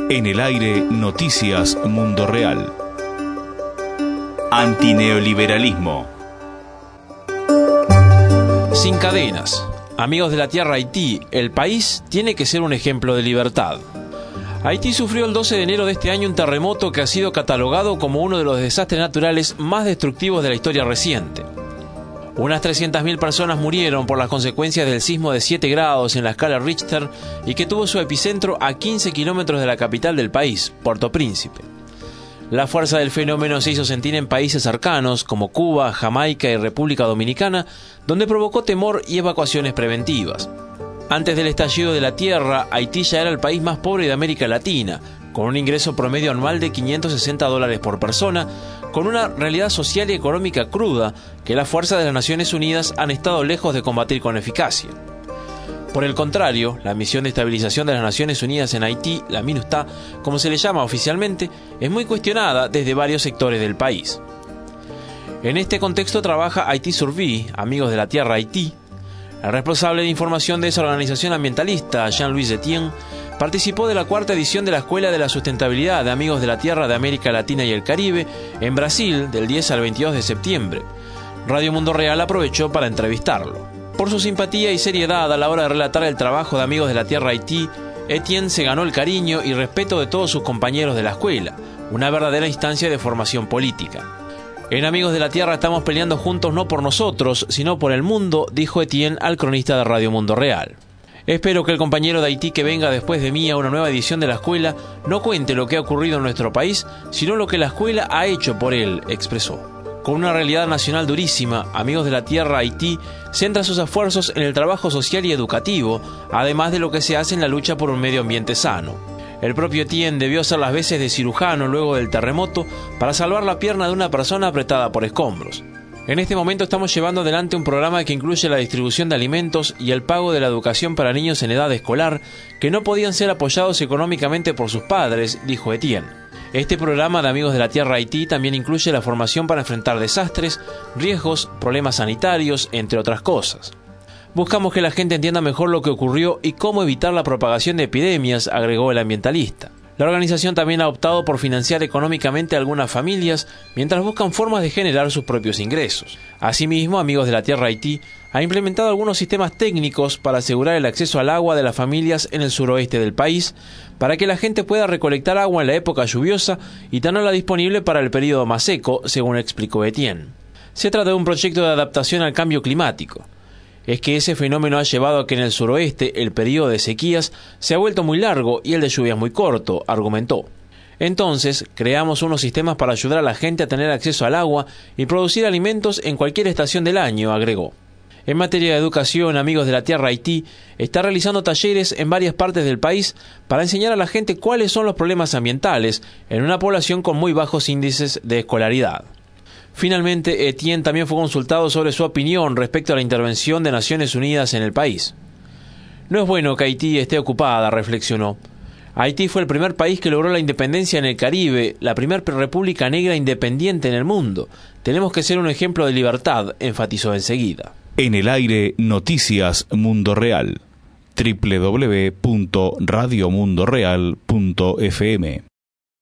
En el aire, Noticias Mundo Real. Antineoliberalismo. Sin cadenas. Amigos de la tierra Haití, el país tiene que ser un ejemplo de libertad. Haití sufrió el 12 de enero de este año un terremoto que ha sido catalogado como uno de los desastres naturales más destructivos de la historia reciente. Unas 300.000 personas murieron por las consecuencias del sismo de 7 grados en la escala Richter y que tuvo su epicentro a 15 kilómetros de la capital del país, Puerto Príncipe. La fuerza del fenómeno se hizo sentir en países cercanos como Cuba, Jamaica y República Dominicana, donde provocó temor y evacuaciones preventivas. Antes del estallido de la tierra, Haití ya era el país más pobre de América Latina, con un ingreso promedio anual de $560 por persona, con una realidad social y económica cruda que las fuerzas de las Naciones Unidas han estado lejos de combatir con eficacia. Por el contrario, la misión de estabilización de las Naciones Unidas en Haití, la MINUSTAH, como se le llama oficialmente, es muy cuestionada desde varios sectores del país. En este contexto trabaja Haití Survie, Amigos de la Tierra Haití. El responsable de información de esa organización ambientalista, Jean-Louis Etienne, participó de la cuarta edición de la Escuela de la Sustentabilidad de Amigos de la Tierra de América Latina y el Caribe en Brasil del 10 al 22 de septiembre. Radio Mundo Real aprovechó para entrevistarlo. Por su simpatía y seriedad a la hora de relatar el trabajo de Amigos de la Tierra Haití, Etienne se ganó el cariño y respeto de todos sus compañeros de la escuela, una verdadera instancia de formación política. En Amigos de la Tierra estamos peleando juntos no por nosotros, sino por el mundo, dijo Etienne al cronista de Radio Mundo Real. Espero que el compañero de Haití que venga después de mí a una nueva edición de la escuela no cuente lo que ha ocurrido en nuestro país, sino lo que la escuela ha hecho por él, expresó. Con una realidad nacional durísima, Amigos de la Tierra Haití centra sus esfuerzos en el trabajo social y educativo, además de lo que se hace en la lucha por un medio ambiente sano. El propio Etienne debió hacer las veces de cirujano luego del terremoto para salvar la pierna de una persona apretada por escombros. En este momento estamos llevando adelante un programa que incluye la distribución de alimentos y el pago de la educación para niños en edad escolar que no podían ser apoyados económicamente por sus padres, dijo Etienne. Este programa de Amigos de la Tierra Haití también incluye la formación para enfrentar desastres, riesgos, problemas sanitarios, entre otras cosas. Buscamos que la gente entienda mejor lo que ocurrió y cómo evitar la propagación de epidemias, agregó el ambientalista. La organización también ha optado por financiar económicamente a algunas familias mientras buscan formas de generar sus propios ingresos. Asimismo, Amigos de la Tierra Haití ha implementado algunos sistemas técnicos para asegurar el acceso al agua de las familias en el suroeste del país, para que la gente pueda recolectar agua en la época lluviosa y tenerla disponible para el periodo más seco, según explicó Etienne. Se trata de un proyecto de adaptación al cambio climático. Es que ese fenómeno ha llevado a que en el suroeste el periodo de sequías se ha vuelto muy largo y el de lluvias muy corto, argumentó. Entonces, creamos unos sistemas para ayudar a la gente a tener acceso al agua y producir alimentos en cualquier estación del año, agregó. En materia de educación, Amigos de la Tierra Haití está realizando talleres en varias partes del país para enseñar a la gente cuáles son los problemas ambientales en una población con muy bajos índices de escolaridad. Finalmente, Etienne también fue consultado sobre su opinión respecto a la intervención de Naciones Unidas en el país. No es bueno que Haití esté ocupada, reflexionó. Haití fue el primer país que logró la independencia en el Caribe, la primera república negra independiente en el mundo. Tenemos que ser un ejemplo de libertad, enfatizó enseguida. En el aire, Noticias Mundo Real. www.radiomundoreal.fm